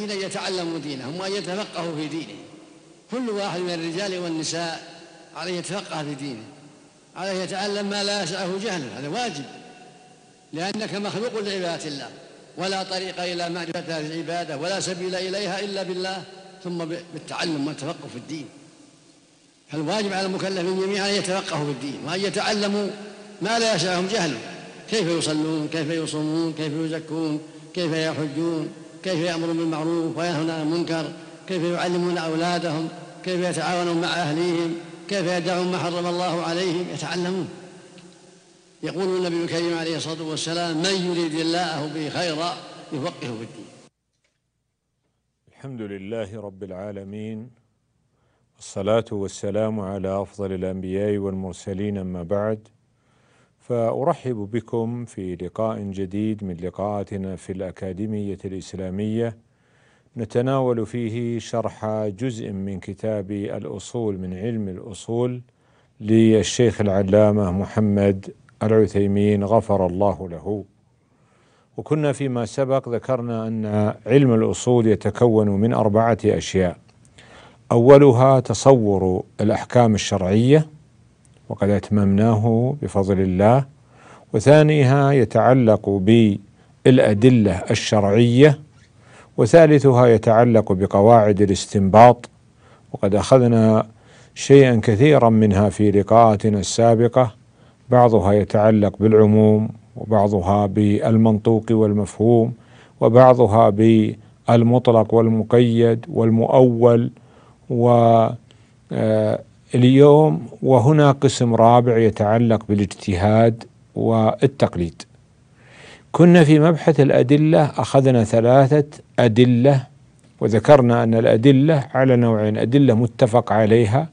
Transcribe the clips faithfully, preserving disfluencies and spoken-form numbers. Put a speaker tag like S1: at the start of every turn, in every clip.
S1: الحاجين أن يتعلموا دينهم وأن يتفقهوا في دينه. كل واحد من الرجال والنساء عليه يتفقه في دينه، عليه يتعلم ما لا يسعه جهله، هذا واجب، لأنك مخلوق لعبادة الله، ولا طريق إلى معرفة هذه العبادة ولا سبيل إليها إلا بالله ثم بالتعلم والتفقه في الدين. فالواجب على المكلفين جميعا أن يتفقهوا في الدين وأن يتعلموا ما لا يسعهم جهله، كيف يصلون، كيف يصومون، كيف يزكون، كيف يحجون، كيف يأمرون بالمعروف وينهون عن المنكر، كيف يعلمون أولادهم، كيف يتعاونون مع أهليهم، كيف يدعون ما حرم الله عليهم، يتعلمون. يقول النبي الكريم عليه الصلاة والسلام: من يريد الله به خيرا يفقهه في الدين.
S2: الحمد لله رب العالمين، والصلاة والسلام على أفضل الأنبياء والمرسلين، أما بعد، فأرحب بكم في لقاء جديد من لقاءاتنا في الأكاديمية الإسلامية، نتناول فيه شرح جزء من كتاب الأصول من علم الأصول للشيخ العلامة محمد العثيمين غفر الله له. وكنا فيما سبق ذكرنا أن علم الأصول يتكون من أربعة أشياء: أولها تصور الأحكام الشرعية، وقد أتممناه بفضل الله. وثانيها يتعلق بالأدلة الشرعية. وثالثها يتعلق بقواعد الاستنباط، وقد أخذنا شيئا كثيرا منها في لقاءاتنا السابقة، بعضها يتعلق بالعموم، وبعضها بالمنطوق والمفهوم، وبعضها بالمطلق والمقيد والمؤول. واليوم وهنا قسم رابع يتعلق بالاجتهاد والتقليد. كنا في مبحث الأدلة أخذنا ثلاثة أدلة، وذكرنا أن الأدلة على نوعين: أدلة متفق عليها،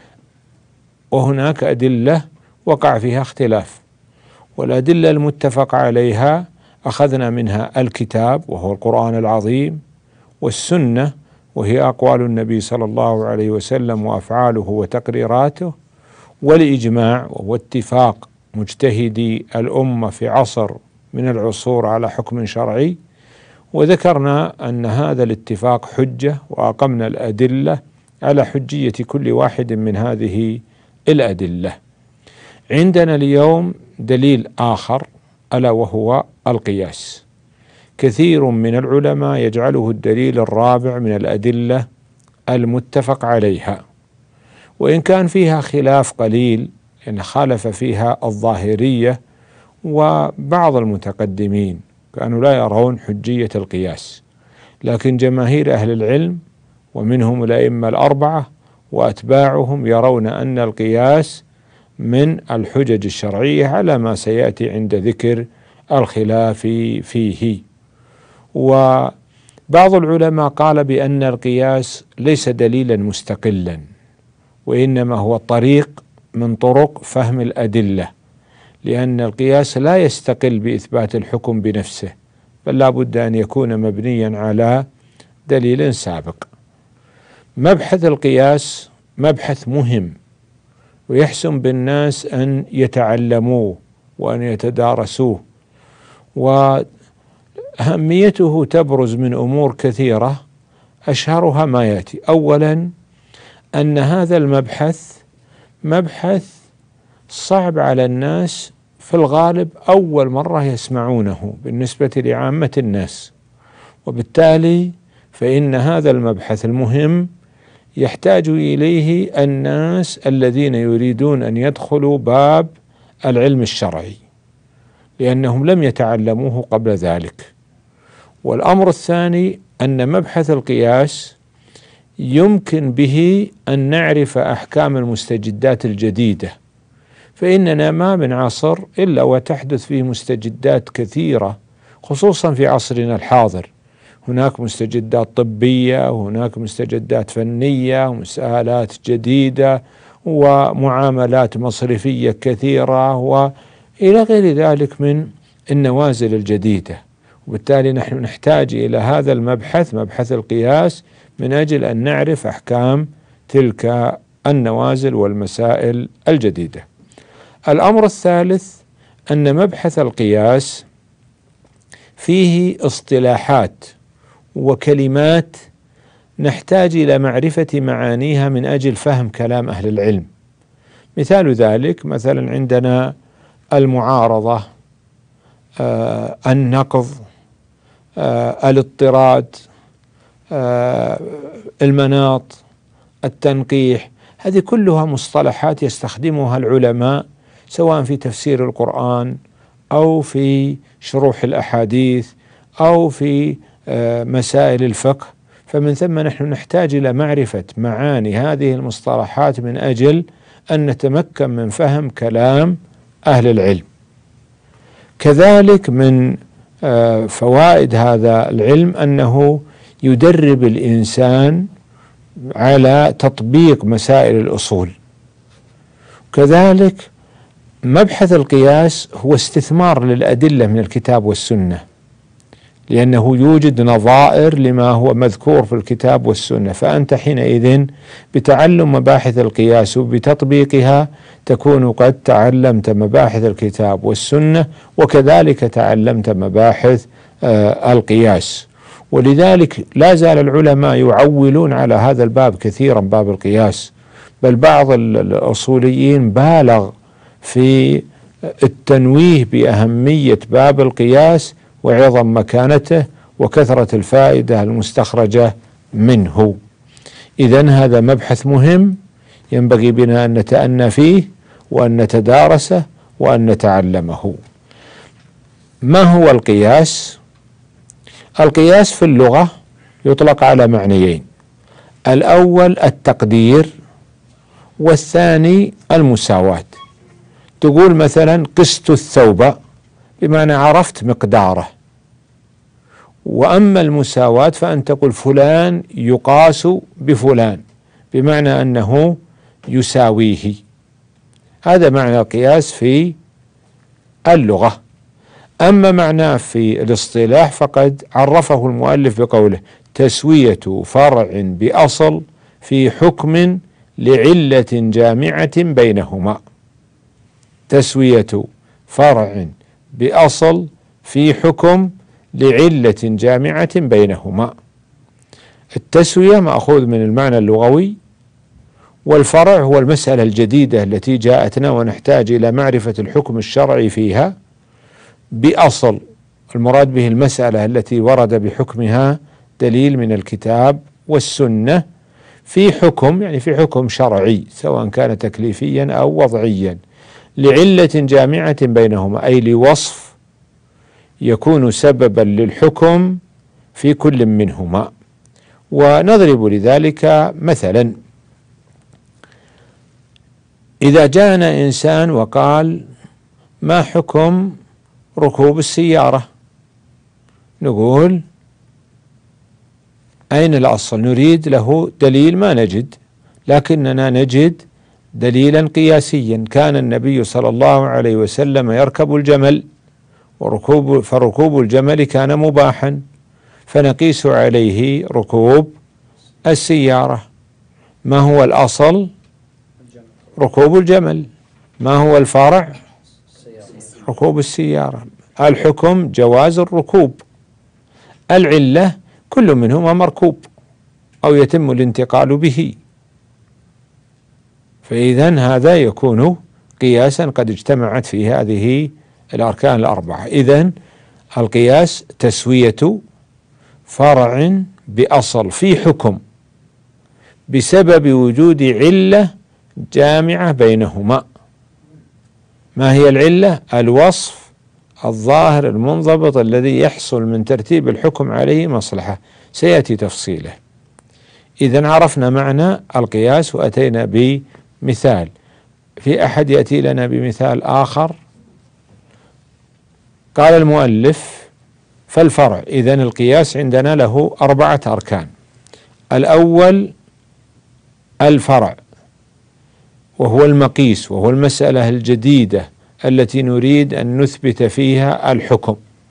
S2: وهناك أدلة وقع فيها اختلاف. والأدلة المتفق عليها أخذنا منها الكتاب وهو القرآن العظيم، والسنة وهي أقوال النبي صلى الله عليه وسلم وأفعاله وتقريراته، والإجماع وهو اتفاق مجتهدي الأمة في عصر من العصور على حكم شرعي. وذكرنا أن هذا الاتفاق حجة، وأقمنا الأدلة على حجية كل واحد من هذه الأدلة. عندنا اليوم دليل آخر ألا وهو القياس. كثير من العلماء يجعله الدليل الرابع من الأدلة المتفق عليها، وإن كان فيها خلاف قليل، إن خالف فيها الظاهرية وبعض المتقدمين كانوا لا يرون حجية القياس، لكن جماهير أهل العلم ومنهم الأئمة الأربعة وأتباعهم يرون أن القياس من الحجج الشرعية على ما سيأتي عند ذكر الخلاف فيه. وبعض العلماء قال بأن القياس ليس دليلا مستقلا، وإنما هو طريق من طرق فهم الأدلة، لأن القياس لا يستقل بإثبات الحكم بنفسه، بل لا بد أن يكون مبنيا على دليل سابق. مبحث القياس مبحث مهم، ويحسن بالناس أن يتعلموه وأن يتدارسوه، وأهميته تبرز من أمور كثيرة، أشهرها ما يأتي. أولا أن هذا المبحث مبحث صعب على الناس، في الغالب أول مرة يسمعونه بالنسبة لعامة الناس، وبالتالي فإن هذا المبحث المهم يحتاج إليه الناس الذين يريدون أن يدخلوا باب العلم الشرعي، لأنهم لم يتعلموه قبل ذلك. والأمر الثاني أن مبحث القياس يمكن به أن نعرف أحكام المستجدات الجديدة، فإننا ما من عصر إلا وتحدث فيه مستجدات كثيرة، خصوصا في عصرنا الحاضر. هناك مستجدات طبية، وهناك مستجدات فنية، ومسألات جديدة، ومعاملات مصرفية كثيرة، وإلى غير ذلك من النوازل الجديدة. وبالتالي نحن نحتاج إلى هذا المبحث، مبحث القياس، من أجل أن نعرف أحكام تلك النوازل والمسائل الجديدة. الأمر الثالث أن مبحث القياس فيه اصطلاحات وكلمات نحتاج إلى معرفة معانيها من أجل فهم كلام أهل العلم. مثال ذلك مثلا عندنا المعارضة، آه النقض، آه الاضطراد، آه المناط، التنقيح، هذه كلها مصطلحات يستخدمها العلماء سواء في تفسير القرآن أو في شروح الأحاديث أو في آه مسائل الفقه. فمن ثم نحن نحتاج إلى معرفة معاني هذه المصطلحات من أجل أن نتمكن من فهم كلام أهل العلم. كذلك من فوائد هذا العلم أنه يدرب الإنسان على تطبيق مسائل الأصول. كذلك مبحث القياس هو استثمار للأدلة من الكتاب والسنة، لأنه يوجد نظائر لما هو مذكور في الكتاب والسنة، فأنت حينئذ بتعلم مباحث القياس وبتطبيقها تكون قد تعلمت مباحث الكتاب والسنة، وكذلك تعلمت مباحث آه القياس. ولذلك لا زال العلماء يعولون على هذا الباب كثيرا، باب القياس، بل بعض الأصوليين بالغ في التنويه بأهمية باب القياس وعظم مكانته وكثرة الفائدة المستخرجة منه. إذن هذا مبحث مهم ينبغي بنا أن نتأنى فيه وأن نتدارسه وأن نتعلمه. ما هو القياس؟ القياس في اللغة يطلق على معنيين: الأول التقدير، والثاني المساواة. تقول مثلا قست الثوب، بمعنى عرفت مقداره. وأما المساواة فأن تقول فلان يقاس بفلان، بمعنى أنه يساويه. هذا معنى القياس في اللغة. أما معناه في الاصطلاح فقد عرفه المؤلف بقوله: تسوية فرع بأصل في حكم لعلة جامعة بينهما. تسوية فرع بأصل في حكم لعلة جامعة بينهما. التسوية مأخوذ من المعنى اللغوي، والفرع هو المسألة الجديدة التي جاءتنا ونحتاج إلى معرفة الحكم الشرعي فيها. بأصل المراد به المسألة التي ورد بحكمها دليل من الكتاب والسنة، في حكم يعني في حكم شرعي سواء كان تكليفيا أو وضعيا، لعلة جامعة بينهما، أي لوصف يكون سببا للحكم في كل منهما. ونضرب لذلك مثلا: إذا جاءنا إنسان وقال: ما حكم ركوب السيارة؟ نقول: أين الأصل؟ نريد له دليل، ما نجد، لكننا نجد دليلا قياسيا. كان النبي صلى الله عليه وسلم يركب الجمل، وركوب فركوب الجمل كان مباحا، فنقيس عليه ركوب السيارة. ما هو الأصل؟ ركوب الجمل. ما هو الفرع؟ ركوب السيارة. الحكم جواز الركوب، العلة كل منهما مركوب أو يتم الانتقال به. فإذن هذا يكون قياسا قد اجتمعت في هذه الأركان الأربعة. إذن القياس تسوية فرع بأصل في حكم بسبب وجود علة جامعة بينهما. ما هي العلة؟ الوصف الظاهر المنضبط الذي يحصل من ترتيب الحكم عليه مصلحة، سيأتي تفصيله. إذن عرفنا معنى القياس وأتينا بمثال. في أحد يأتي لنا بمثال آخر؟ قال المؤلف: فالفرع. إذن القياس عندنا له أربعة أركان. الأول الفرع، وهو المقيس، وهو المسألة الجديدة التي نريد أن نثبت فيها الحكم.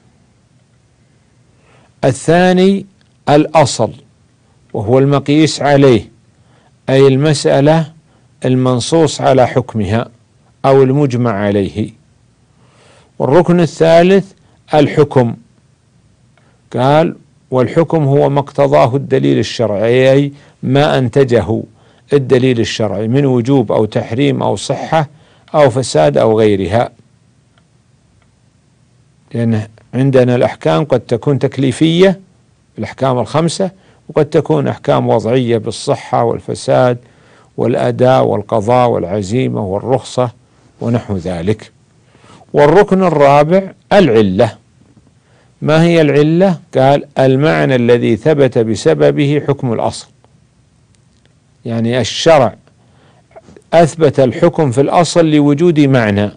S2: الثاني الأصل، وهو المقيس عليه، أي المسألة المنصوص على حكمها أو المجمع عليه. والركن الثالث الحكم، قال: والحكم هو ما اقتضاه الدليل الشرعي، أي ما أنتجه الدليل الشرعي من وجوب أو تحريم أو صحة أو فساد أو غيرها. لأن عندنا الأحكام قد تكون تكليفية، الأحكام الخمسة، وقد تكون أحكام وضعية بالصحة والفساد والأداء والقضاء والعزيمة والرخصة ونحو ذلك. والركن الرابع العلة. ما هي العلة؟ قال المعنى الذي ثبت بسببه حكم الأصل، يعني الشرع أثبت الحكم في الأصل لوجود معنى،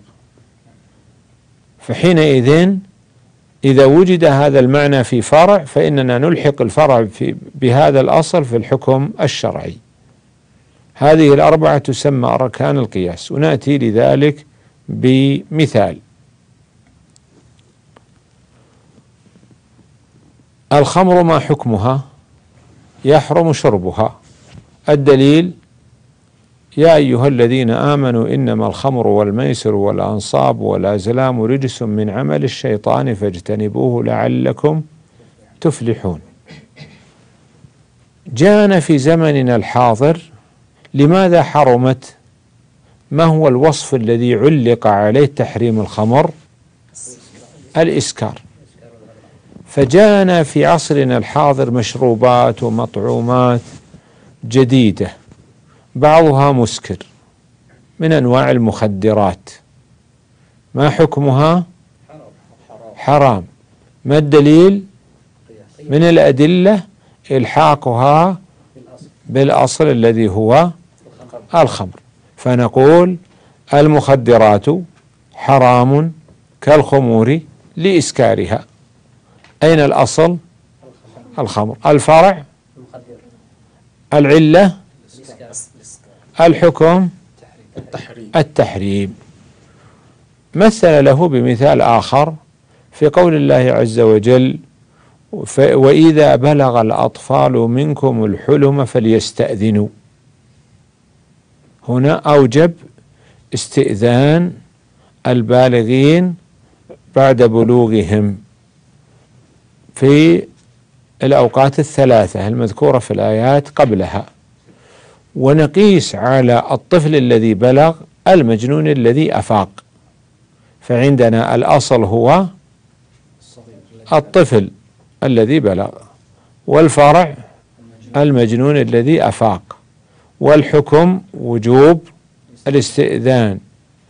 S2: فحينئذ إذا وجد هذا المعنى في فرع فإننا نلحق الفرع في بهذا الأصل في الحكم الشرعي. هذه الأربعة تسمى أركان القياس، ونأتي لذلك بمثال. الخمر ما حكمها؟ يحرم شربها. الدليل: يا أيها الذين آمنوا إنما الخمر والميسر والأنصاب والأزلام رجس من عمل الشيطان فاجتنبوه لعلكم تفلحون. جاءنا في زمننا الحاضر لماذا حرمت؟ ما هو الوصف الذي علق عليه تحريم الخمر؟ الإسكار. فجاءنا في عصرنا الحاضر مشروبات ومطعومات جديدة بعضها مسكر من أنواع المخدرات، ما حكمها؟ حرام. ما الدليل؟ من الأدلة إلحاقها بالأصل الذي هو الخمر، فنقول المخدرات حرام كالخمور لإسكارها. أين الأصل؟ الخمر. الفرع العلة، الحكم التحريم. مثل له بمثال آخر في قول الله عز وجل: وإذا بلغ الأطفال منكم الحلم فليستأذنوا. هنا أوجب استئذان البالغين بعد بلوغهم في الأوقات الثلاثة المذكورة في الآيات قبلها، ونقيس على الطفل الذي بلغ المجنون الذي أفاق، فعندنا الأصل هو الطفل الذي بلغ، والفرع المجنون الذي أفاق، والحكم وجوب الاستئذان.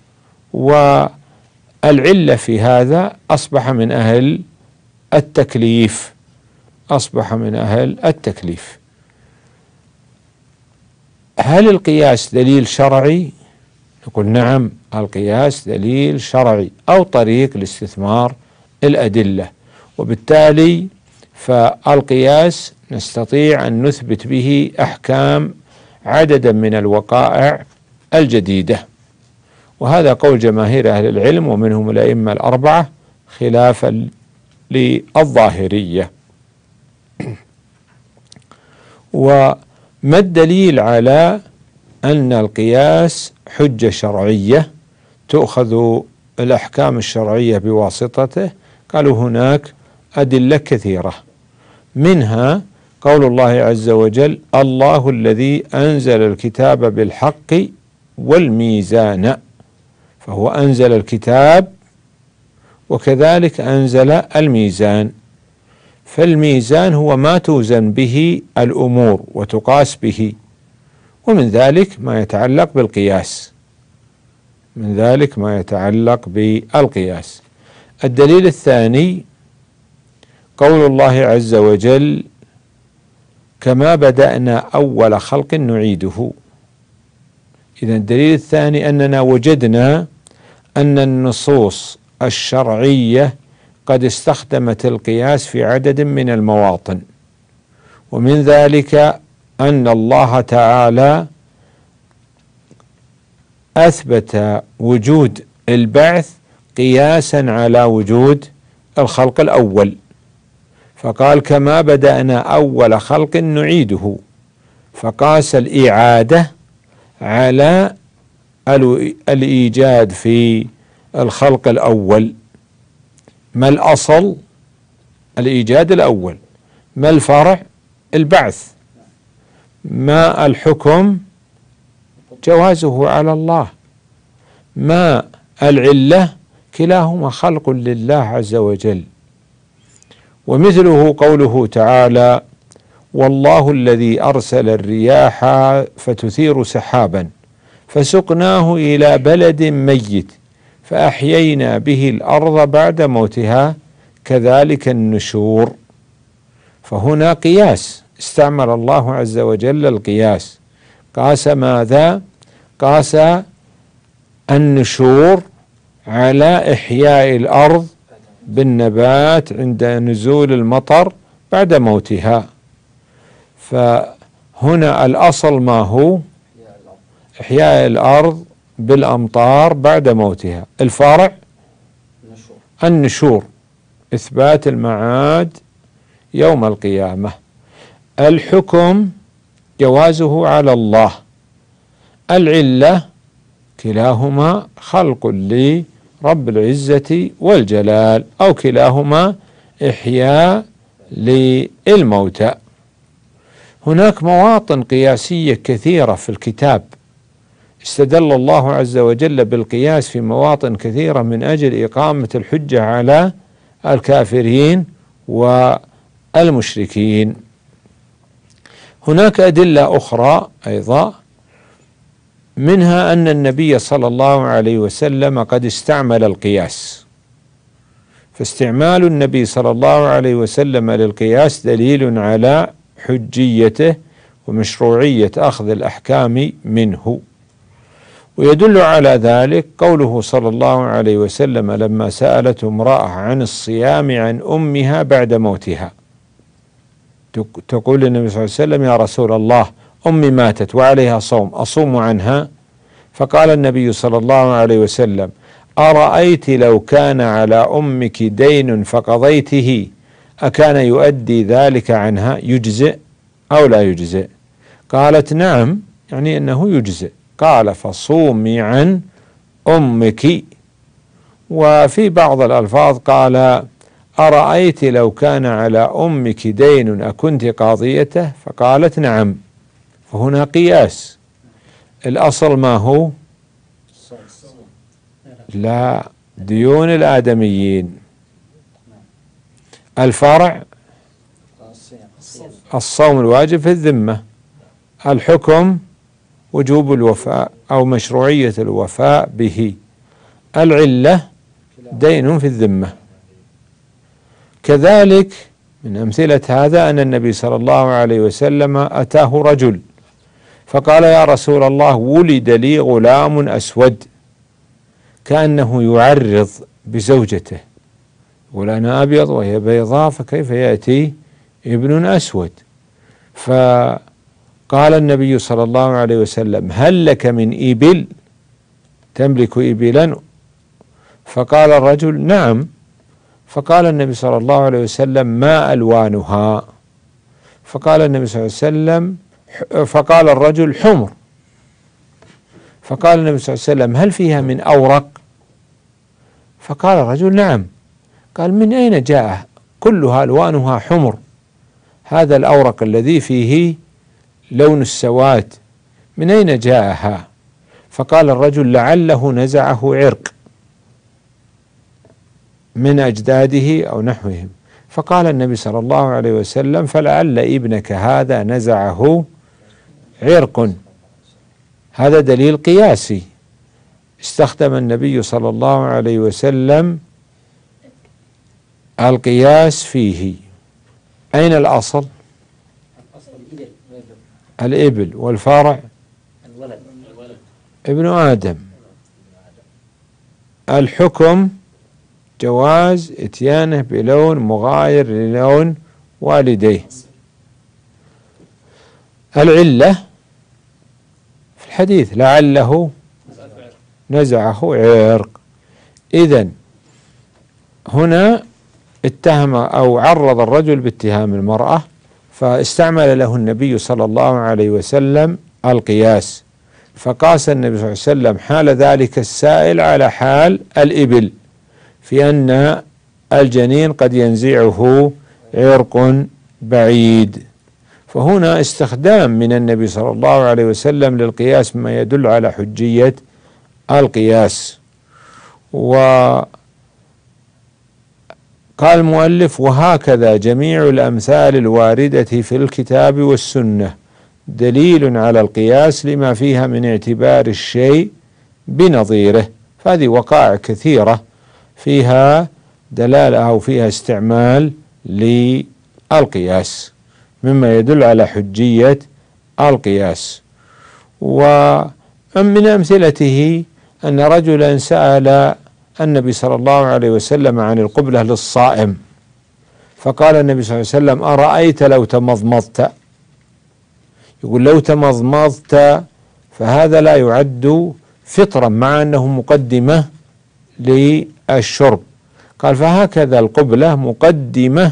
S2: والعلة في هذا أصبح من أهل التكليف، أصبح من أهل التكليف. هل القياس دليل شرعي؟ نقول نعم، القياس دليل شرعي أو طريق لاستثمار الأدلة، وبالتالي فالقياس نستطيع أن نثبت به أحكام عددا من الوقائع الجديدة، وهذا قول جماهير أهل العلم ومنهم الأئمة الأربعة خلافا للظاهرية. وما الدليل على أن القياس حجة شرعية تؤخذ الأحكام الشرعية بواسطته؟ قالوا هناك أدلة كثيرة، منها قول الله عز وجل: الله الذي أنزل الكتاب بالحق والميزان. فهو أنزل الكتاب وكذلك أنزل الميزان، فالميزان هو ما توزن به الأمور وتقاس به، ومن ذلك ما يتعلق بالقياس، من ذلك ما يتعلق بالقياس. الدليل الثاني قول الله عز وجل: كما بدأنا أول خلق نعيده. إذن الدليل الثاني أننا وجدنا أن النصوص الشرعية قد استخدمت القياس في عدد من المواطن، ومن ذلك أن الله تعالى أثبت وجود البعث قياسا على وجود الخلق الأول، فقال: كما بدأنا أول خلق نعيده، فقاس الإعادة على الإيجاد في الخلق الأول. ما الأصل؟ الإيجاد الأول. ما الفرع؟ البعث. ما الحكم؟ جوازه على الله. ما العلة؟ كلاهما خلق لله عز وجل. ومثله قوله تعالى: والله الذي أرسل الرياح فتثير سحابا فسقناه إلى بلد ميت فأحيينا به الأرض بعد موتها كذلك النشور. فهنا قياس، استعمل الله عز وجل القياس. قاس ماذا؟ قاس النشور على إحياء الأرض بالنبات عند نزول المطر بعد موتها. فهنا الأصل ما هو؟ إحياء الأرض بالأمطار بعد موتها. الفرع النشور، إثبات المعاد يوم القيامة. الحكم جوازه على الله. العلة كلاهما خلق لرب العزة والجلال، أو كلاهما إحياء للموتى. هناك مواطن قياسية كثيرة في الكتاب، استدل الله عز وجل بالقياس في مواطن كثيرة من أجل إقامة الحجة على الكافرين والمشركين. هناك أدلة أخرى أيضا، منها أن النبي صلى الله عليه وسلم قد استعمل القياس، فاستعمال النبي صلى الله عليه وسلم للقياس دليل على حجيته ومشروعية أخذ الأحكام منه. ويدل على ذلك قوله صلى الله عليه وسلم لما سألته امرأة عن الصيام عن أمها بعد موتها، تقول النبي صلى الله عليه وسلم: يا رسول الله، أمي ماتت وعليها صوم، أصوم عنها؟ فقال النبي صلى الله عليه وسلم: أرأيت لو كان على أمك دين فقضيته أكان يؤدي ذلك عنها؟ يجزئ أو لا يجزئ؟ قالت: نعم، يعني أنه يجزئ. قال: فصومي عن أمك. وفي بعض الألفاظ قال: أرأيت لو كان على أمك دين أكنت قاضيته؟ فقالت: نعم. فهنا قياس. الأصل ما هو؟ لا، ديون الآدميين. الفرع الصوم الواجب في الذمة. الحكم وجوب الوفاء أو مشروعية الوفاء به. العلة دين في الذمة. كذلك من أمثلة هذا أن النبي صلى الله عليه وسلم أتاه رجل فقال: يا رسول الله، ولد لي غلام أسود، كأنه يعرض بزوجته، يقول: أنا أبيض وهي بيضاء، فكيف يأتي ابن أسود؟ فقال النبي صلى الله عليه وسلم: هل لك من إبل؟ تملك إبلا؟ فقال الرجل: نعم. فقال النبي صلى الله عليه وسلم: ما ألوانها؟ فقال النبي صلى الله عليه وسلم فقال الرجل: حمر. فقال النبي صلى الله عليه وسلم: هل فيها من أورق؟ فقال الرجل: نعم. قال: من أين جاء؟ كلها ألوانها حمر، هذا الأورق الذي فيه لون السواد من أين جاءها؟ فقال الرجل: لعله نزعه عرق من أجداده أو نحوهم. فقال النبي صلى الله عليه وسلم: فلعل ابنك هذا نزعه عرق. هذا دليل قياسي استخدم النبي صلى الله عليه وسلم القياس فيه. أين الأصل؟ الإبل. والفرع ابن آدم. الحكم جواز اتيانه بلون مغاير للون والديه. العلة في الحديث: لعله نزعه عرق. إذن هنا اتهم أو عرض الرجل باتهام المرأة، فاستعمل له النبي صلى الله عليه وسلم القياس، فقاس النبي صلى الله عليه وسلم حال ذلك السائل على حال الإبل، في أن الجنين قد ينزعه عرق بعيد. فهنا استخدام من النبي صلى الله عليه وسلم للقياس مما يدل على حجية القياس. وقال المؤلف: وهكذا جميع الأمثال الواردة في الكتاب والسنة دليل على القياس لما فيها من اعتبار الشيء بنظيره. فهذه وقائع كثيرة فيها دلالة أو فيها استعمال للقياس مما يدل على حجية القياس. ومن أمثلته أن رجلا سأل النبي صلى الله عليه وسلم عن القبلة للصائم، فقال النبي صلى الله عليه وسلم: أرأيت لو تمضمضت؟ يقول: لو تمضمضت فهذا لا يعد فطرا مع أنه مقدمة للشرب. قال: فهكذا القبلة مقدمة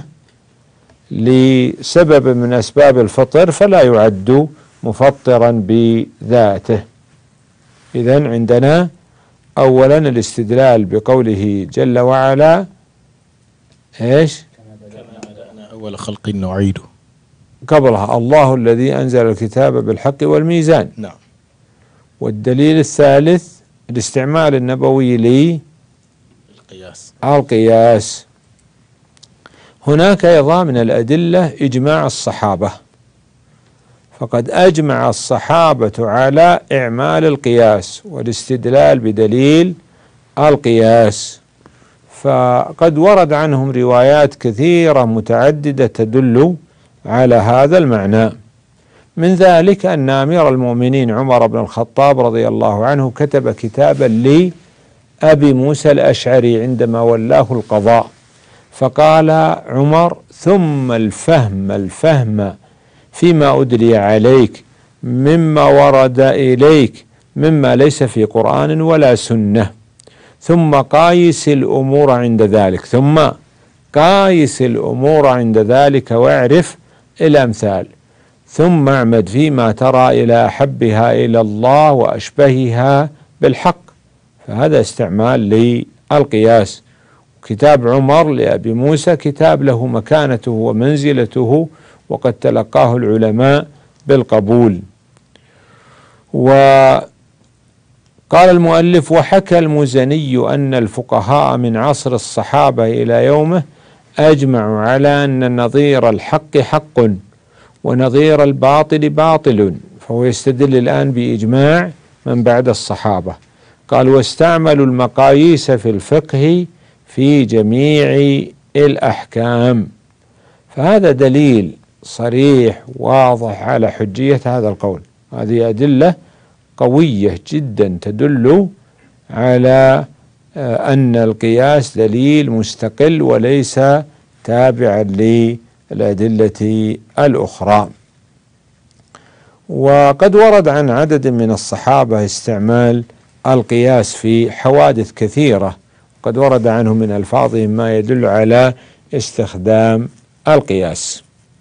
S2: لسبب من أسباب الفطر فلا يعد مفطرا بذاته. إذن عندنا أولا الاستدلال بقوله جل وعلا إيش؟
S3: كما بدأنا أول خلق نعيده.
S2: قبلها الله الذي أنزل الكتاب بالحق والميزان.
S3: نعم.
S2: والدليل الثالث الاستعمال النبوي
S3: للقياس.
S2: القياس. هناك أيضا من الأدلة إجماع الصحابة، فقد أجمع الصحابة على إعمال القياس والاستدلال بدليل القياس، فقد ورد عنهم روايات كثيرة متعددة تدل على هذا المعنى. من ذلك أن أمير المؤمنين عمر بن الخطاب رضي الله عنه كتب كتابا لأبي موسى الأشعري عندما ولاه القضاء، فقال عمر: ثم الفهم الفهم فيما أدلي عليك مما ورد إليك مما ليس في قرآن ولا سنة، ثم قايس الأمور عند ذلك ثم قايس الأمور عند ذلك واعرف الأمثال، ثم اعمد فيما ترى إلى أحبها إلى الله وأشبهها بالحق. فهذا استعمال للقياس. كتاب عمر لأبي موسى كتاب له مكانته ومنزلته، وقد تلقاه العلماء بالقبول. وقال المؤلف: وحكى المزني أن الفقهاء من عصر الصحابة إلى يومه أجمعوا على أن نظير الحق حق ونظير الباطل باطل. فهو يستدل الآن بإجماع من بعد الصحابة. قال: واستعملوا المقاييس في الفقه في جميع الأحكام. فهذا دليل صريح واضح على حجية هذا القول. هذه أدلة قوية جدا تدل على أن القياس دليل مستقل وليس تابعا للأدلة الأخرى. وقد ورد عن عدد من الصحابة استعمال القياس في حوادث كثيرة، قد ورد عنهم من ألفاظهم ما يدل على استخدام القياس.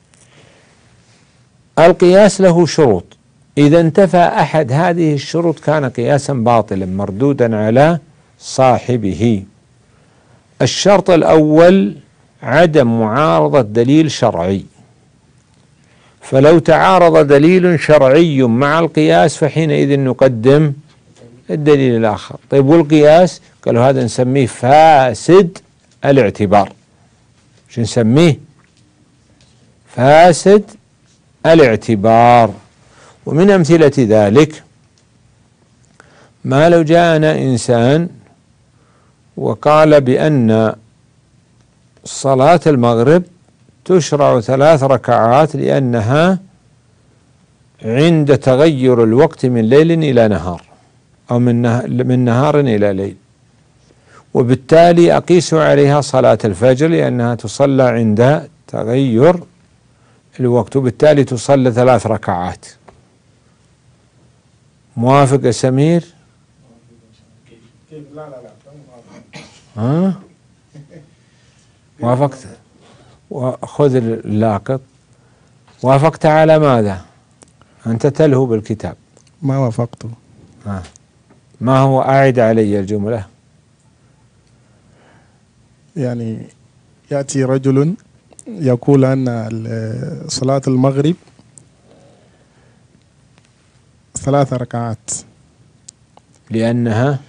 S2: القياس له شروط، إذا انتفى أحد هذه الشروط كان قياسا باطلا مردودا على صاحبه. الشرط الأول عدم معارضة دليل شرعي، فلو تعارض دليل شرعي مع القياس فحينئذ نقدم الدليل الآخر. طيب والقياس؟ قالوا هذا نسميه فاسد الاعتبار. شو نسميه؟ فاسد الاعتبار. ومن أمثلة ذلك ما لو جاءنا إنسان وقال بأن صلاة المغرب تشرع ثلاث ركعات لأنها عند تغير الوقت من ليل إلى نهار أو من من نهار إلى ليل، وبالتالي أقيس عليها صلاة الفجر لأنها تصلى عند تغير الوقت، وبالتالي تصلى ثلاث ركعات. موافق يا سمير؟
S3: لا لا لا
S2: ها؟ وافقت؟ وخذ اللاقط. وافقت على ماذا؟ أنت تلهو بالكتاب.
S3: ما وافقته.
S2: ها. ما هو؟ أعد علي الجملة.
S3: يعني يأتي رجل يقول أن ال- صلاة المغرب ثلاث ركعات
S2: لأنها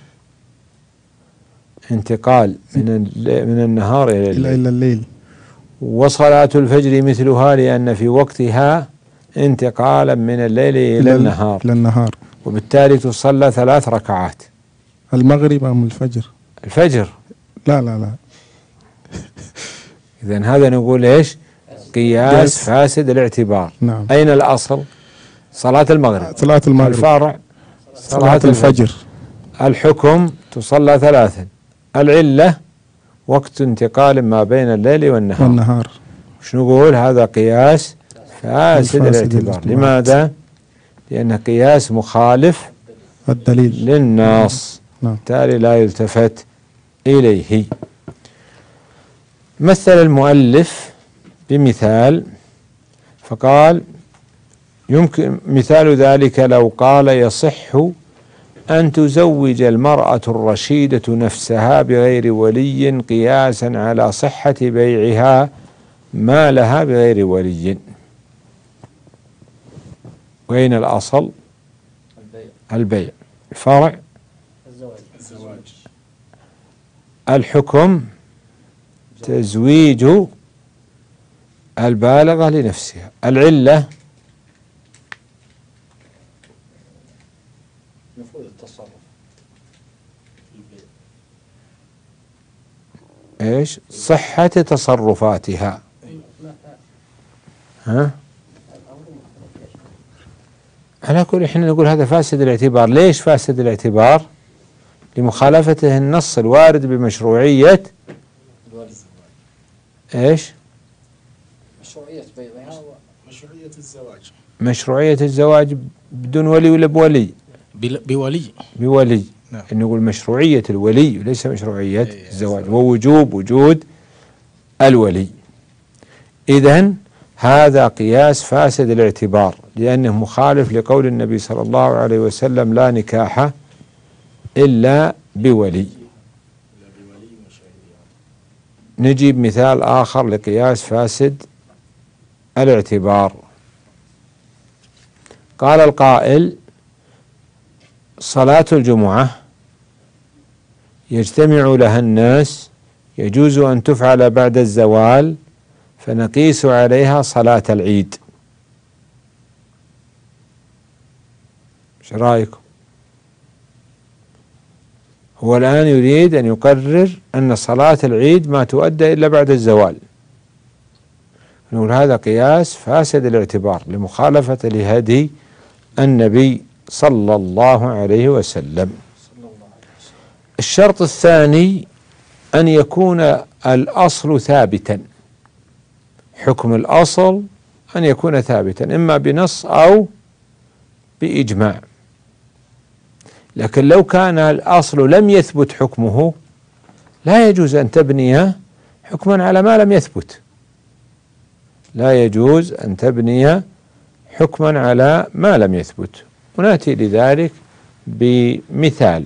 S2: انتقال من الل- من النهار إلى
S3: إلى
S2: الليل.
S3: إلى الليل.
S2: وصلاة الفجر مثلها لأن في وقتها انتقالا من الليل إلى
S3: ال-
S2: النهار،
S3: إلى النهار.
S2: وبالتالي تصلى ثلاث ركعات.
S3: المغرب أم الفجر؟
S2: الفجر.
S3: لا لا لا
S2: إذن هذا نقول إيش؟ قياس
S3: قياس.
S2: فاسد الاعتبار.
S3: نعم.
S2: أين الأصل؟ صلاة المغرب.
S3: صلاة المغرب.
S2: الفرع
S3: صلاة الفجر.
S2: الحكم تصلى ثلاثا. العلة وقت انتقال ما بين الليل والنهار.
S3: والنهار.
S2: وش نقول؟ هذا قياس فاسد الاعتبار.
S3: الاعتبار.
S2: لماذا؟ لأنه قياس مخالف
S3: الدليل.
S2: للنص،
S3: نعم.
S2: بالتالي لا يلتفت إليه. مثل المؤلف بمثال فقال: يمكن مثال ذلك لو قال يصح أن تزوج المرأة الرشيدة نفسها بغير ولي قياسا على صحة بيعها ما لها بغير ولي. وين الأصل؟ البيع. الفرع
S4: الزواج.
S2: الحكم تزويج البالغة لنفسها. العلة
S4: نفوذ التصرف.
S2: ايش؟ صحة تصرفاتها. ها؟ على كل احنا نقول هذا فاسد الاعتبار. ليش فاسد الاعتبار؟ لمخالفته النص الوارد بمشروعية ايش؟
S4: مشروعية بيعها
S3: مشروعية الزواج.
S2: مشروعية الزواج بدون ولي ولا بولي؟
S3: بل- بولي.
S2: بولي.
S3: نعم.
S2: نقول مشروعية الولي وليس مشروعية
S3: إيه،
S2: الزواج، ووجوب وجود الولي. إذن هذا قياس فاسد الاعتبار لأنه مخالف لقول النبي صلى الله عليه وسلم: لا نكاح إلا بولي. نجيب مثال آخر لقياس فاسد الاعتبار. قال القائل: صلاة الجمعة يجتمع لها الناس، يجوز أن تفعل بعد الزوال، فنقيس عليها صلاة العيد. ايش رأيكم؟ هو الآن يريد أن يقرر أن صلاة العيد ما تؤدى إلا بعد الزوال. نقول هذا قياس فاسد الاعتبار لمخالفة لهدي النبي صلى الله عليه وسلم. الشرط الثاني أن يكون الأصل ثابتا. حكم الأصل أن يكون ثابتا إما بنص أو بإجماع. لكن لو كان الأصل لم يثبت حكمه لا يجوز أن تبني حكما على ما لم يثبت. لا يجوز أن تبني حكما على ما لم يثبت. ونأتي لذلك بمثال.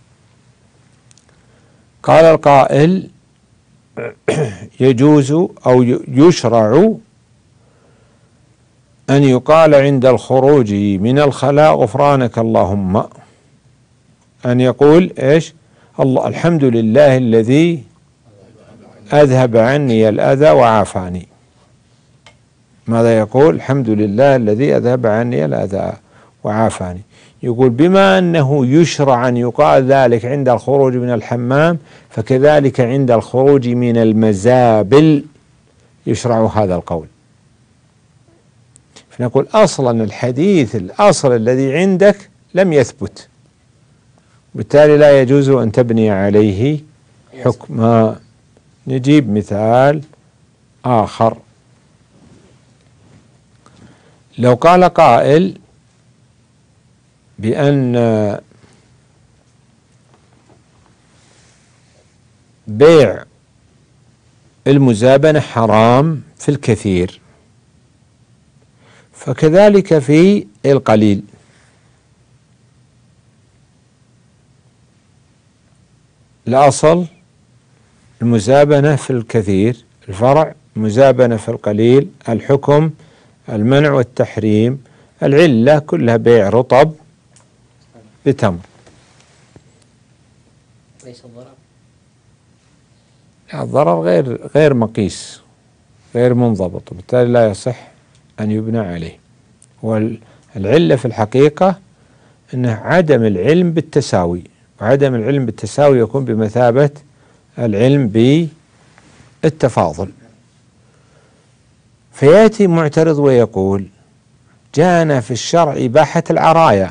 S2: قال القائل: يجوز أو يشرع أن يقال عند الخروج من الخلاء غفرانك اللهم، أن يقول إيش؟ الله الحمد لله الذي أذهب عني الأذى وعافاني. ماذا يقول؟ الحمد لله الذي أذهب عني الأذى وعافاني. يقول بما أنه يشرع أن يقال ذلك عند الخروج من الحمام، فكذلك عند الخروج من المزابل يشرع هذا القول. فنقول أصلا الحديث الأصل الذي عندك لم يثبت، بالتالي لا يجوز أن تبني عليه حكما. نجيب مثال آخر. لو قال قائل بأن بيع المزابنة حرام في الكثير، فكذلك في القليل. الأصل المزابنة في الكثير، الفرع المزابنة في القليل، الحكم المنع والتحريم، العلة كلها بيع رطب بتمر.
S4: ليس الضرر.
S2: الضرر غير غير مقيس، غير منضبط، وبالتالي لا يصح أن يبنى عليه. والعلة في الحقيقة أنه عدم العلم بالتساوي، وعدم العلم بالتساوي يكون بمثابة العلم بالتفاضل. فيأتي معترض ويقول: جاءنا في الشرع إباحة العرايا،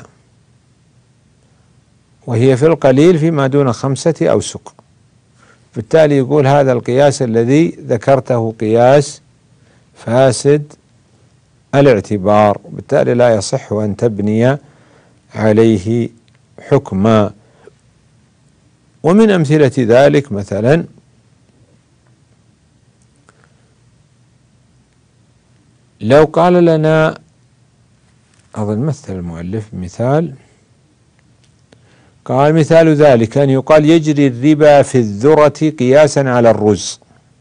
S2: وهي في القليل فيما دون خمسة أوسق، بالتالي يقول هذا القياس الذي ذكرته قياس فاسد الاعتبار، وبالتالي لا يصح أن تبني عليه حكما. ومن أمثلة ذلك مثلا لو قال لنا، أظن مثل المؤلف مثال، قال: مثال ذلك أن يقال يجري الربا في الذرة قياسا على الرز،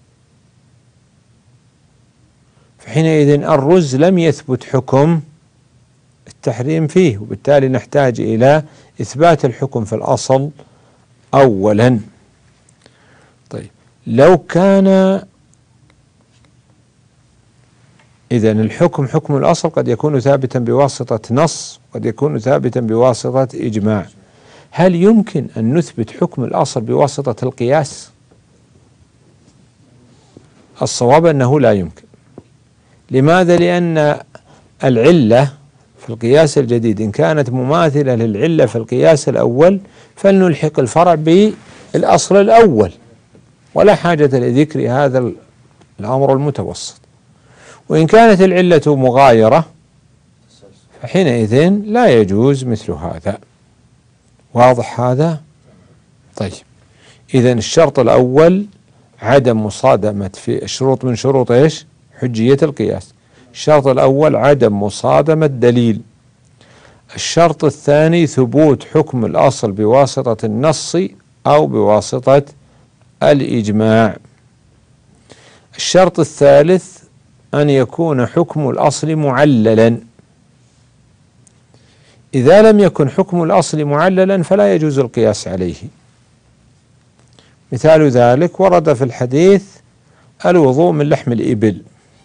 S2: فحينئذ الرز لم يثبت حكم التحريم فيه، وبالتالي نحتاج إلى إثبات الحكم في الأصل أولا. طيب، لو كان إذن الحكم حكم الأصل قد يكون ثابتا بواسطة نص، قد يكون ثابتا بواسطة إجماع. هل يمكن أن نثبت حكم الأصل بواسطة القياس؟ الصواب أنه لا يمكن. لماذا؟ لأن العلة في القياس الجديد إن كانت مماثلة للعلة في القياس الأول فلنلحق الفرع بالأصل الأول، ولا حاجة لذكر هذا الأمر المتوسط. وإن كانت العلة مغايرة فحينئذ لا يجوز مثل هذا. واضح هذا؟ طيب، إذن الشرط الأول عدم مصادمة في الشروط من شروط إيش؟ حجية القياس. الشرط الأول عدم مصادمة دليل. الشرط الثاني ثبوت حكم الأصل بواسطة النص أو بواسطة الإجماع. الشرط الثالث أن يكون حكم الأصل معللا. إذا لم يكن حكم الأصل معللا فلا يجوز القياس عليه. مثال ذلك ورد في الحديث الوضوء من لحم الإبل.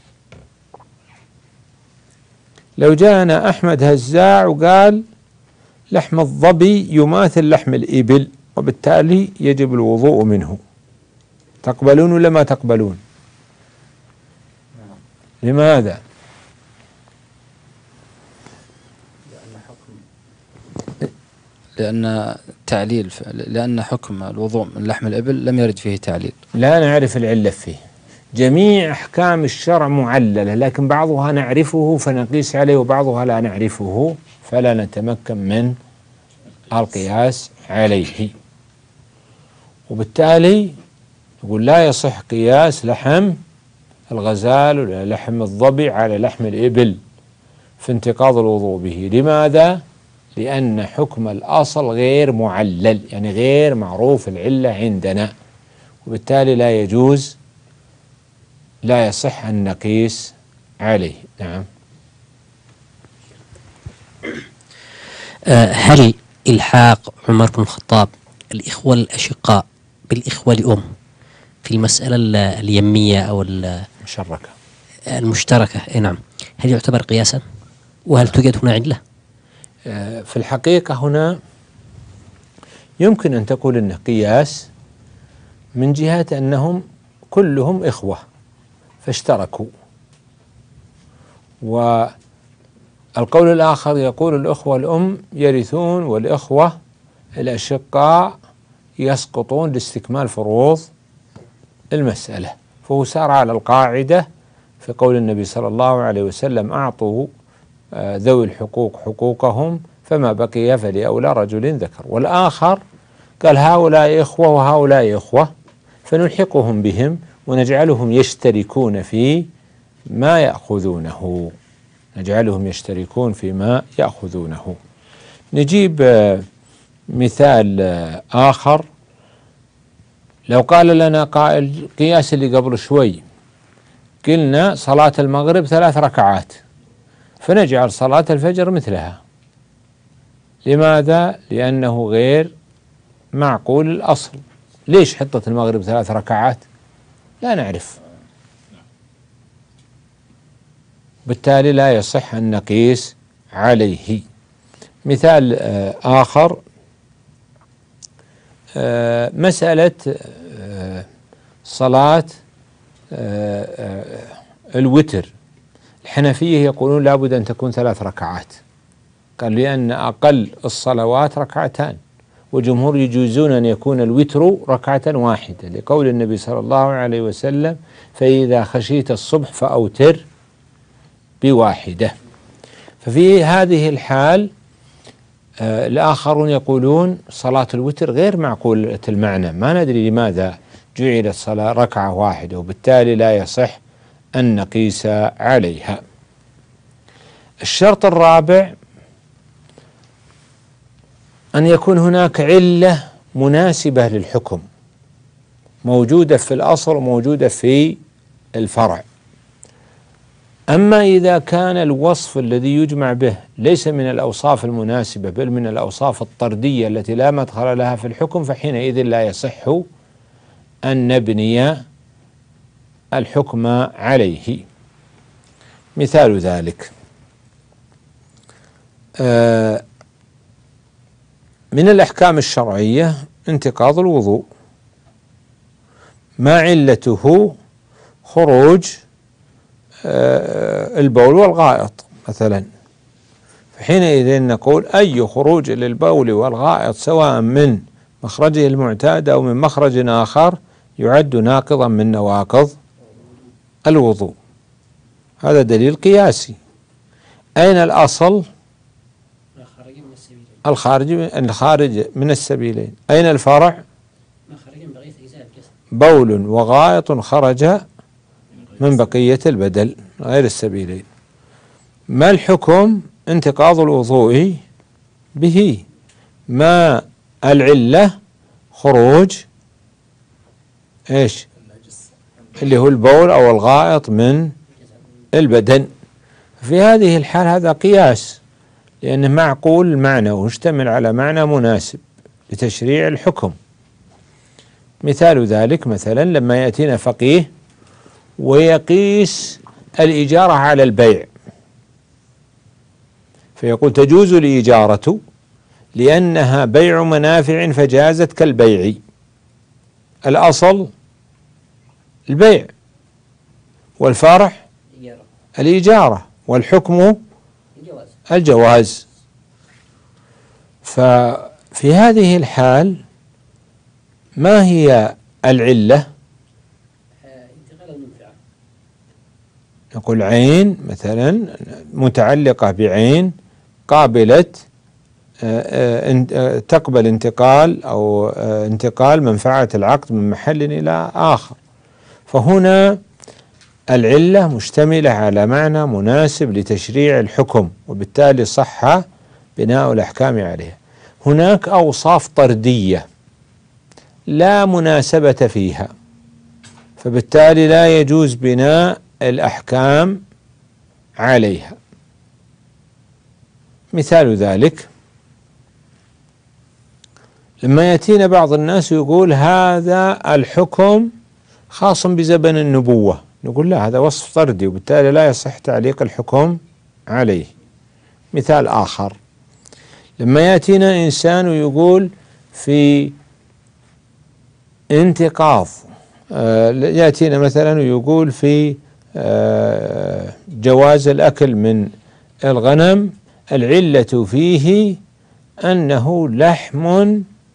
S2: لو جاءنا أحمد هزاع وقال لحم الظبي يماثل لحم الإبل وبالتالي يجب الوضوء منه، تقبلون ولا ما تقبلون؟ لماذا؟
S5: لأن تعليل لأن حكم الوضوء من لحم الإبل لم يرد فيه تعليل.
S2: لا نعرف العلة فيه. جميع أحكام الشرع معللة، لكن بعضها نعرفه فنقيس عليه وبعضها لا نعرفه فلا نتمكن من القياس عليه. وبالتالي يقول لا يصح قياس لحم الغزال ولا لحم الظبي على لحم الإبل في انتقاض الوضوء به. لماذا؟ لأن حكم الأصل غير معلل، يعني غير معروف العلة عندنا، وبالتالي لا يجوز، لا يصح أن نقيس عليه. نعم.
S6: هل إلحاق عمر بن الخطاب الإخوة الأشقاء بالإخوة لأم في المسألة اليمية أو
S2: المشتركة
S6: المشتركة نعم، هل يعتبر قياسا؟ وهل توجد هنا علة؟
S2: في الحقيقة هنا يمكن أن تقول أنه قياس من جهة أنهم كلهم إخوة فاشتركوا، والقول الآخر يقول الأخوة الأم يرثون والإخوة الأشقاء يسقطون لاستكمال فروض المسألة. فهو سار على القاعدة في قول النبي صلى الله عليه وسلم أعطوا ذوي الحقوق حقوقهم فما بقي فلأولى رجل ذكر. والآخر قال هؤلاء إخوة وهؤلاء إخوة فنلحقهم بهم ونجعلهم يشتركون في ما يأخذونه، نجعلهم يشتركون فيما يأخذونه. نجيب مثال آخر. لو قال لنا قائل قياس اللي قبل شوي قلنا صلاة المغرب ثلاث ركعات فنجعل صلاة الفجر مثلها. لماذا؟ لأنه غير معقول الأصل. ليش حطت المغرب ثلاث ركعات؟ لا نعرف، بالتالي لا يصح أن نقيس عليه. مثال آخر، مسألة صلاة الوتر، الحنفية يقولون لابد أن تكون ثلاث ركعات، قال لأن أقل الصلوات ركعتان، وجمهور يجوزون أن يكون الوتر ركعة واحدة لقول النبي صلى الله عليه وسلم: فإذا خشيت الصبح فأوتر بواحدة. ففي هذه الحال آه الآخرون يقولون صلاة الوتر غير معقولة المعنى، ما ندري لماذا جعلت صلاة ركعة واحدة، وبالتالي لا يصح أن نقيس عليها. الشرط الرابع أن يكون هناك علة مناسبة للحكم، موجودة في الأصل وموجودة في الفرع. أما إذا كان الوصف الذي يجمع به ليس من الأوصاف المناسبة بل من الأوصاف الطردية التي لا مدخل لها في الحكم، فحينئذ لا يصح أن نبني الحكم عليه. مثال ذلك آه من الأحكام الشرعية انتقاض الوضوء، ما علته؟ خروج البول والغائط مثلا، فحينئذ نقول أي خروج للبول والغائط سواء من مخرجه المعتاد أو من مخرج آخر يعد ناقضا من نواقض الوضوء. هذا دليل قياسي. أين الأصل؟ الخارج الخارج من السبيلين. أين الفرع؟ بول وغائط خرج من بقية البدل غير السبيلين. ما الحكم؟ انتقاض الوضوء به. ما العلة؟ خروج ايش؟ اللي هو البول أو الغائط من البدن. في هذه الحال هذا قياس، لأنه معقول المعنى ويشتمل على معنى مناسب لتشريع الحكم. مثال ذلك مثلا لما يأتينا فقيه ويقيس الإجارة على البيع، فيقول تجوز الإجارة لأنها بيع منافع فجازت كالبيع. الأصل البيع والفرع الإجارة والحكم الجواز. ففي هذه الحال ما هي العلة؟ نقول عين مثلا متعلقة بعين قابلة تقبل انتقال أو انتقال منفعة العقد من محل إلى آخر، فهنا العلة مشتملة على معنى مناسب لتشريع الحكم، وبالتالي صح بناء الأحكام عليها. هناك أوصاف طردية لا مناسبة فيها، فبالتالي لا يجوز بناء الأحكام عليها. مثال ذلك لما يأتينا بعض الناس يقول هذا الحكم خاص بزمن النبوة، نقول لا، هذا وصف طردي وبالتالي لا يصح تعليق الحكم عليه. مثال آخر لما يأتينا إنسان ويقول في انتقاض، يأتينا مثلا ويقول في جواز الأكل من الغنم العلة فيه أنه لحم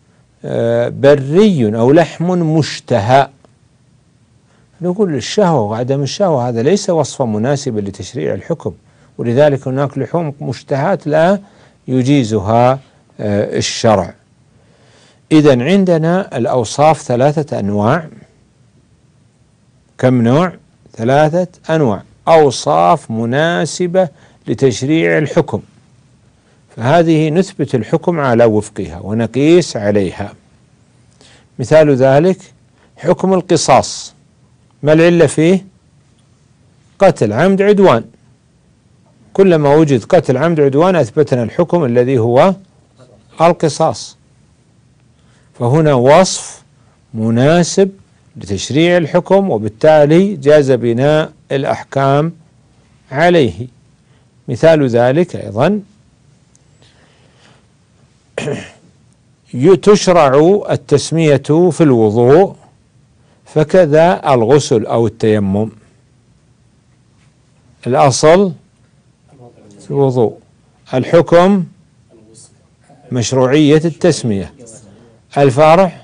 S2: بري أو لحم مشتهى، نقول الشهوة وعدم الشهوة هذا ليس وصفا مناسبا لتشريع الحكم، ولذلك هناك لحوم مشتهات لا يجيزها الشرع. إذن عندنا الأوصاف ثلاثة أنواع. كم نوع؟ ثلاثة أنواع، أوصاف مناسبة لتشريع الحكم، فهذه نثبت الحكم على وفقها ونقيس عليها. مثال ذلك حكم القصاص، ما العلة فيه؟ قتل عمد عدوان، كلما وجد قتل عمد عدوان أثبتنا الحكم الذي هو القصاص. فهنا وصف مناسب لتشريع الحكم، وبالتالي جاز بناء الأحكام عليه. مثال ذلك أيضا تشرع التسمية في الوضوء، فكذا الغسل أو التيمم. الأصل في الوضوء، الحكم مشروعية التسمية، الفرع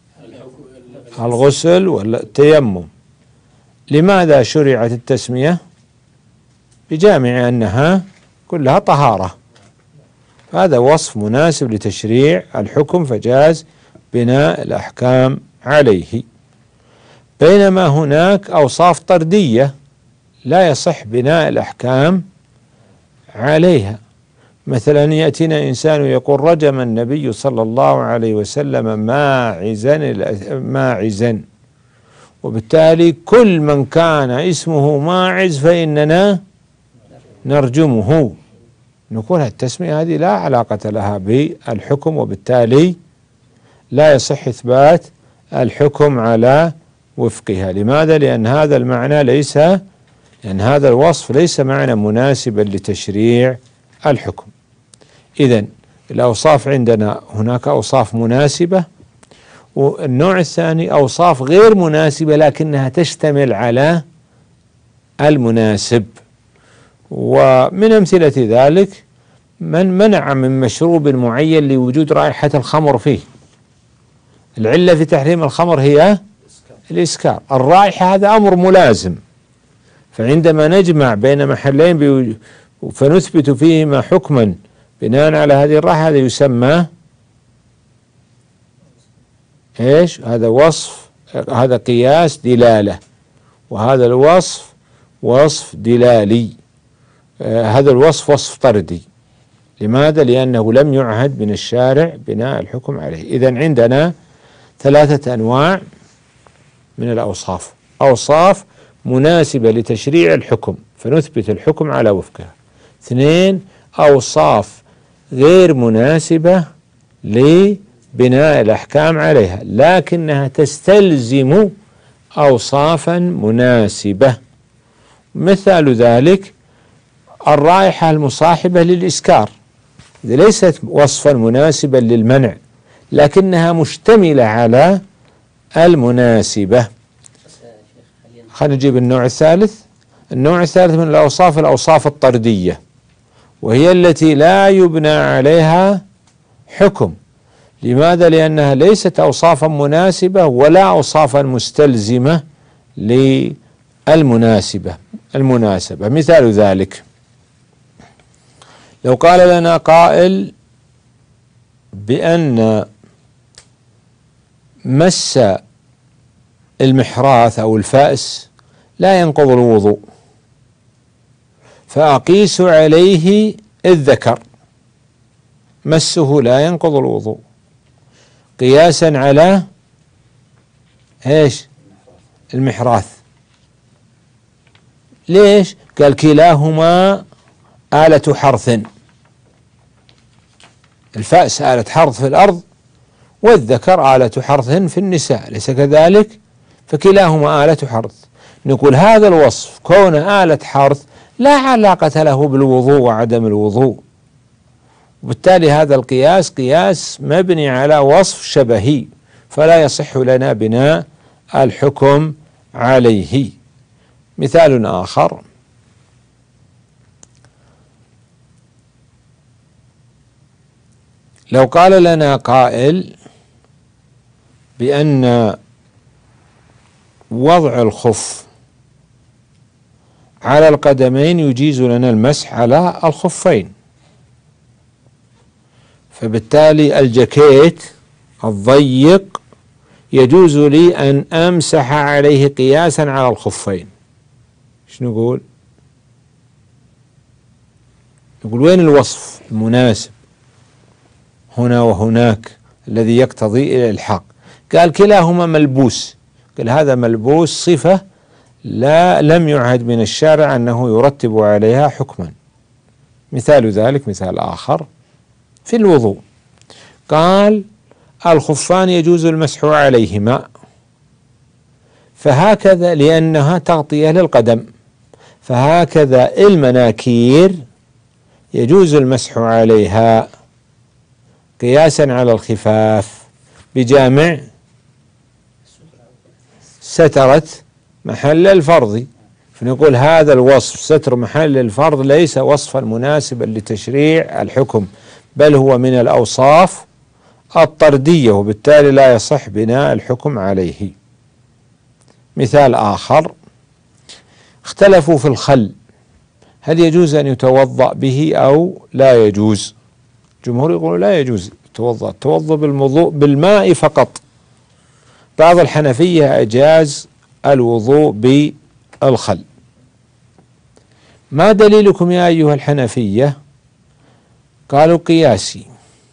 S2: الغسل والتيمم. لماذا شرعت التسمية؟ بجامع أنها كلها طهارة، هذا وصف مناسب لتشريع الحكم فجاز بناء الأحكام عليه. بينما هناك أوصاف طردية لا يصح بناء الأحكام عليها. مثلا يأتينا إنسان يقول رجم النبي صلى الله عليه وسلم ماعزا ماعزا، وبالتالي كل من كان اسمه ماعز فإننا نرجمه. نقول التسمية هذه لا علاقة لها بالحكم، وبالتالي لا يصح إثبات الحكم على وفقها. لماذا؟ لأن هذا المعنى ليس لأن هذا الوصف ليس معنى مناسبا لتشريع الحكم. إذن الأوصاف عندنا هناك أوصاف مناسبة، والنوع الثاني أوصاف غير مناسبة لكنها تشتمل على المناسب. ومن أمثلة ذلك من منع من مشروب معين لوجود رائحة الخمر فيه. العلة في تحريم الخمر هي الإسكار، الرائحة هذا أمر ملازم، فعندما نجمع بين محلين فنثبت فيهما حكما بناء على هذه الرائحة هذا يسمى ايش؟ هذا وصف، هذا قياس دلالة، وهذا الوصف وصف دلالي. آه هذا الوصف وصف طردي. لماذا؟ لأنه لم يعهد من الشارع بناء الحكم عليه. إذن عندنا ثلاثة أنواع من الأوصاف: أوصاف مناسبة لتشريع الحكم فنثبت الحكم على وفقها. اثنين، أوصاف غير مناسبة لبناء الأحكام عليها لكنها تستلزم أوصافا مناسبة. مثال ذلك الرائحة المصاحبة للإسكار، ليست وصفا مناسبا للمنع لكنها مشتملة على المناسبة. خلينا نجيب النوع الثالث. النوع الثالث من الأوصاف الأوصاف الطردية، وهي التي لا يبنى عليها حكم. لماذا؟ لأنها ليست أوصافا مناسبة ولا أوصافا مستلزمة للمناسبة المناسبة. مثال ذلك لو قال لنا قائل بأن مس المحراث أو الفأس لا ينقض الوضوء، فأقيس عليه الذكر، مسه لا ينقض الوضوء، قياسا على ايش؟ المحراث. ليش؟ قال كلاهما آلة حرث، الفأس آلة حرث في الأرض والذكر آلة حرث في النساء، أليس كذلك؟ فكلاهما آلة حرث. نقول هذا الوصف كون آلة حرث لا علاقة له بالوضوء وعدم الوضوء، وبالتالي هذا القياس قياس مبني على وصف شبهي فلا يصح لنا بناء الحكم عليه. مثال آخر لو قال لنا قائل بأن وضع الخف على القدمين يجيز لنا المسح على الخفين، فبالتالي الجاكيت الضيق يجوز لي أن أمسح عليه قياسا على الخفين. ايش نقول؟ نقول وين الوصف المناسب هنا وهناك الذي يقتضي الإلحاق؟ قال كلاهما ملبوس. قال هذا ملبوس صفة لا لم يعهد من الشارع أنه يرتب عليها حكما. مثال ذلك مثال آخر في الوضوء، قال الخفان يجوز المسح عليهما، فهكذا لأنها تغطية للقدم، فهكذا المناكير يجوز المسح عليها قياسا على الخفاف بجامع سترت محل الفرض. فنقول هذا الوصف ستر محل الفرض ليس وصفا مناسبا لتشريع الحكم، بل هو من الأوصاف الطردية، وبالتالي لا يصح بناء الحكم عليه. مثال آخر، اختلفوا في الخل هل يجوز أن يتوضأ به أو لا يجوز؟ الجمهور يقولون لا يجوز يتوضأ، التوضأ بالوضوء بالماء فقط. بعض الحنفية أجاز الوضوء بالخل. ما دليلكم يا أيها الحنفية؟ قالوا قياسي.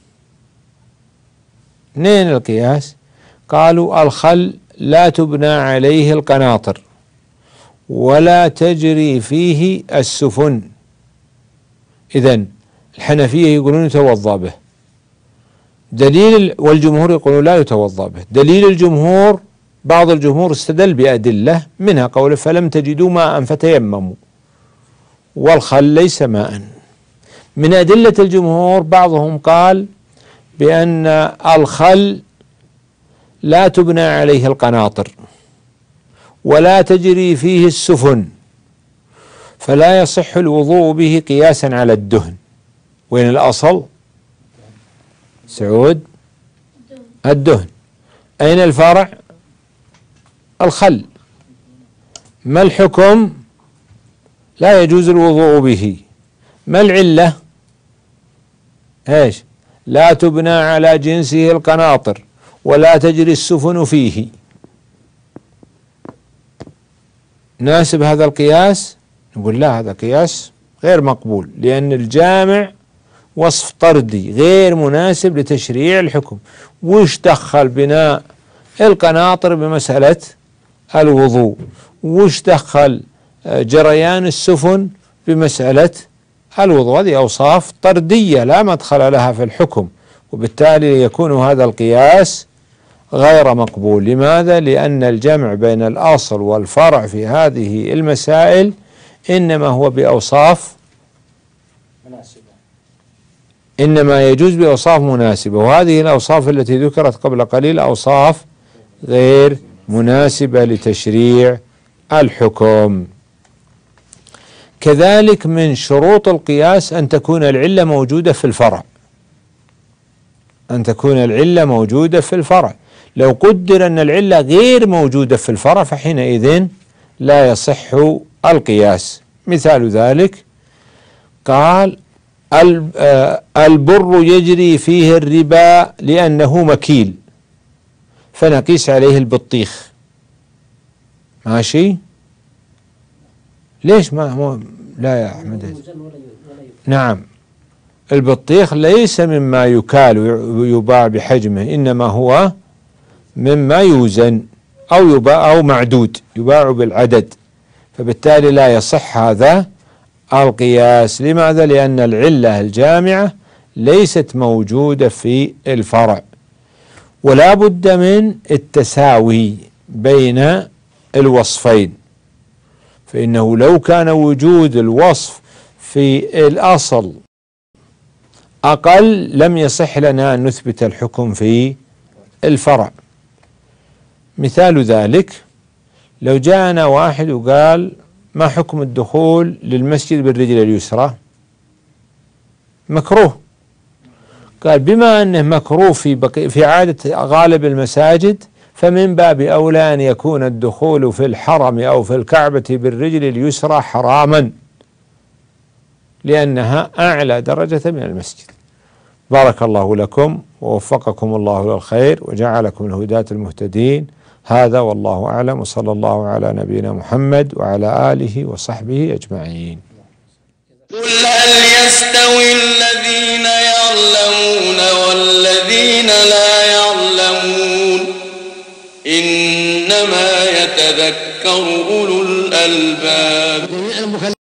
S2: منين القياس؟ قالوا الخل لا تبنى عليه القناطر ولا تجري فيه السفن، إذن الحنفية يقولون يتوضأ به. دليل والجمهور يقولون لا يتوضأ به. دليل الجمهور، بعض الجمهور استدل بأدلة منها قوله فلم تجدوا ماء فتيمموا، والخل ليس ماء. من أدلة الجمهور بعضهم قال بأن الخل لا تبنى عليه القناطر ولا تجري فيه السفن، فلا يصح الوضوء به قياسا على الدهن. وين الأصل؟ سعود الدهن. أين الفرع؟ الخل. ما الحكم؟ لا يجوز الوضوء به. ما العلة؟ ايش؟ لا تبنى على جنسه القناطر ولا تجري السفن فيه. ناسب هذا القياس؟ نقول لا، هذا قياس غير مقبول، لأن الجامع وصف طردي غير مناسب لتشريع الحكم. وش دخل بناء القناطر بمسألة الوضوء؟ وش دخل جريان السفن بمسألة الوضوء؟ هذه أوصاف طردية لا مدخل لها في الحكم، وبالتالي يكون هذا القياس غير مقبول. لماذا؟ لأن الجمع بين الأصل والفرع في هذه المسائل إنما هو بأوصاف
S4: مناسبة،
S2: إنما يجوز بأوصاف مناسبة، وهذه الأوصاف التي ذكرت قبل قليل أوصاف غير مناسبة لتشريع الحكم. كذلك من شروط القياس أن تكون العلة موجودة في الفرع، أن تكون العلة موجودة في الفرع. لو قدر أن العلة غير موجودة في الفرع فحينئذ لا يصح القياس. مثال ذلك قال البر يجري فيه الربا لأنه مكيل، فنقيس عليه البطيخ. ماشي؟ ليش ما هو لا يا أحمد؟ نعم، البطيخ ليس مما يكال ويباع بحجمه، إنما هو مما يوزن أو يباع أو معدود يباع بالعدد، فبالتالي لا يصح هذا القياس. لماذا؟ لأن العلة الجامعة ليست موجودة في الفرع. ولا بد من التساوي بين الوصفين، فإنه لو كان وجود الوصف في الأصل أقل لم يصح لنا أن نثبت الحكم في الفرع. مثال ذلك لو جاءنا واحد وقال ما حكم الدخول للمسجد بالرجل اليسرى؟ مكروه. قال بما أنه مكروه في, بقي في عادة غالب المساجد، فمن باب أولى أن يكون الدخول في الحرم أو في الكعبة بالرجل اليسرى حراما، لأنها أعلى درجة من المسجد. بارك الله لكم ووفقكم الله للخير وجعلكم الهداة المهتدين. هذا والله أعلم، وصلى الله على نبينا محمد وعلى آله وصحبه أجمعين.
S7: قل هل يستوي الذين يعلمون والذين لا يعلمون؟ إن إنما يتذكر أولو الألباب.